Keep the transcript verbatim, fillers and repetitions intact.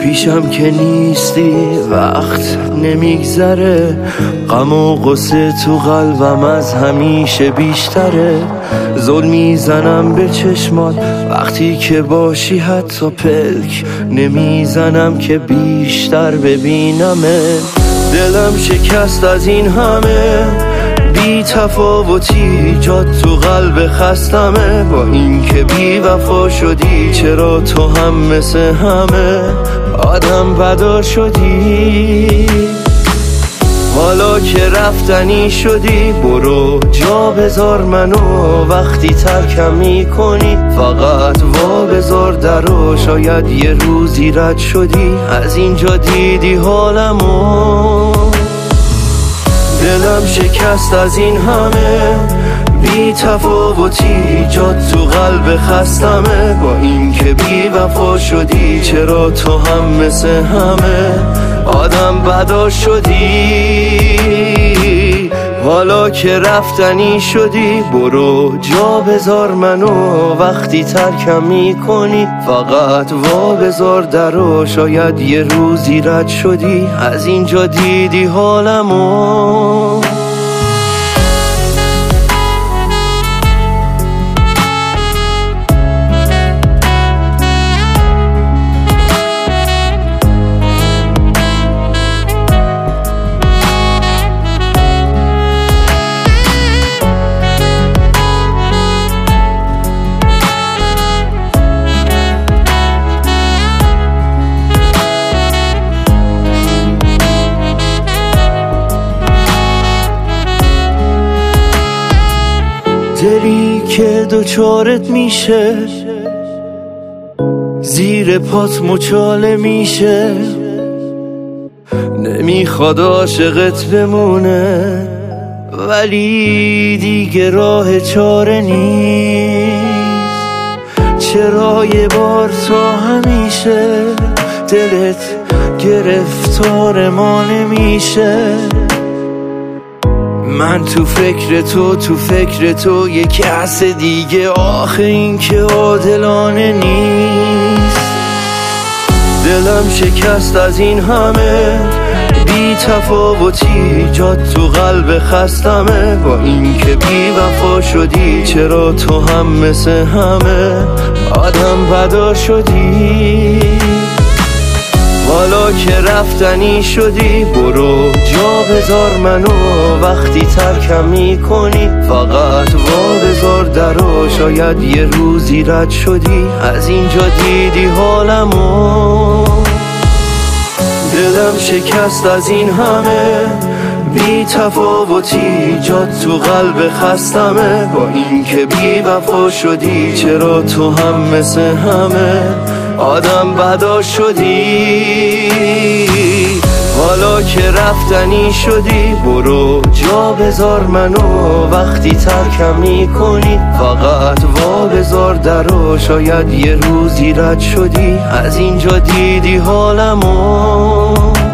پیشم که نیستی وقت نمیگذره، غم و غصه تو قلبم از همیشه بیشتره. زل میزنم به چشمات وقتی که باشی، حتی پلک نمیزنم که بیشتر ببینمه. دلم شکست از این همه بی تفاوتی، جات تو قلب خستمه. با این که بی وفا شدی، چرا تو هم مثل همه آدم بدا شدی؟ حالا که رفتنی شدی، برو جا بذار منو. وقتی ترکم میکنی فقط وا بذار درو. شاید یه روزی رد شدی، از اینجا دیدی حالمو. دلم شکست از این همه بی تفاوتی، جات تو قلب خستمه. با این که بی وفا شدی، چرا تو هم مثل همه آدم بدا شدی؟ حالا که رفتنی شدی، برو جا بذار منو. وقتی ترکم میکنی فقط وا بذار درو. شاید یه روزی رد شدی، از اینجا دیدی حالمو. دلی که دوچارت میشه، زیر پات مچاله میشه. نمیخواد عاشقت بمونه، ولی دیگه راه چاره نیست. چرا یه بار تا همیشه دلت گرفتار ما نمیشه؟ من تو فکر تو تو فکر تو یه کس دیگه. آخه این که عادلانه نیست. دلم شکست از این همه بی تفاوتی، جات تو قلب خستمه. با این که بی وفا شدی، چرا تو هم مثل همه آدم بدا شدی؟ حالا که رفتنی شدی، برو جا بذار منو. وقتی ترکم میکنی فقط وا بذار درو. شاید یه روزی رد شدی، از اینجا دیدی حالمو. دلم شکست از این همه بی تفاوتی، جات تو قلب خستمه. با این که بی وفا شدی، چرا تو هم مثل همه آدم بدا شدی؟ حالا که رفتنی شدی، برو جا بذار منو. وقتی ترکم میکنی فقط وا بذار درو. شاید یه روزی رد شدی، از اینجا دیدی حالمو.